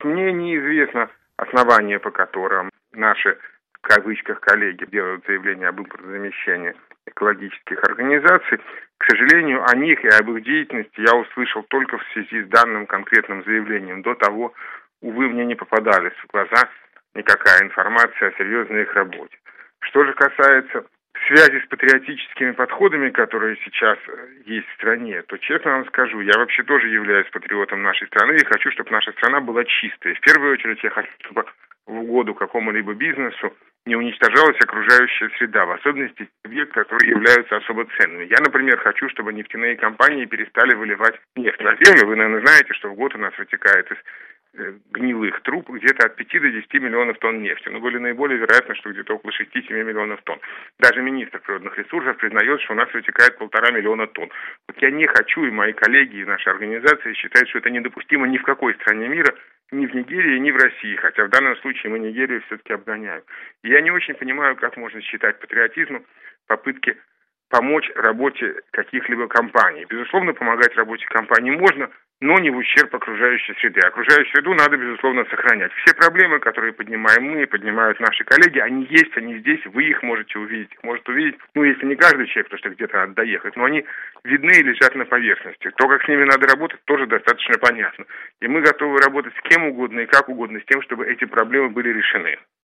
Мне неизвестно основание, по которым наши, в кавычках, коллеги делают заявление об импортозамещении экологических организаций. К сожалению, о них и об их деятельности я услышал только в связи с данным конкретным заявлением. До того, увы, мне не попадалась в глаза никакая информация о серьезной их работе. Что же касается связи с патриотическими подходами, которые сейчас есть в стране, то, честно вам скажу, я вообще тоже являюсь патриотом нашей страны и хочу, чтобы наша страна была чистой. В первую очередь я хочу, чтобы в угоду какому-либо бизнесу не уничтожалась окружающая среда, в особенности объекты, которые являются особо ценными. Я, например, хочу, чтобы нефтяные компании перестали выливать нефть на землю. Вы, наверное, знаете, что в год у нас вытекает из гнилых труб где-то от 5 до 10 миллионов тонн нефти. Но были наиболее вероятно, что где-то около 6-7 миллионов тонн. Даже министр природных ресурсов признает, что у нас вытекает 1,5 миллиона тонн. Вот я не хочу, и мои коллеги, и наши организации считают, что это недопустимо ни в какой стране мира, ни в Нигерии, ни в России, хотя в данном случае мы Нигерию все-таки обгоняем. И я не очень понимаю, как можно считать патриотизмом попытки помочь работе каких-либо компаний. Безусловно, помогать работе компаний можно, но не в ущерб окружающей среды. Окружающую среду надо, безусловно, сохранять. Все проблемы, которые поднимаем мы, поднимают наши коллеги, они есть, они здесь, вы их можете увидеть. Их может увидеть, если не каждый человек, потому что где-то надо доехать, но они видны и лежат на поверхности. То, как с ними надо работать, тоже достаточно понятно. И мы готовы работать с кем угодно и как угодно, с тем, чтобы эти проблемы были решены.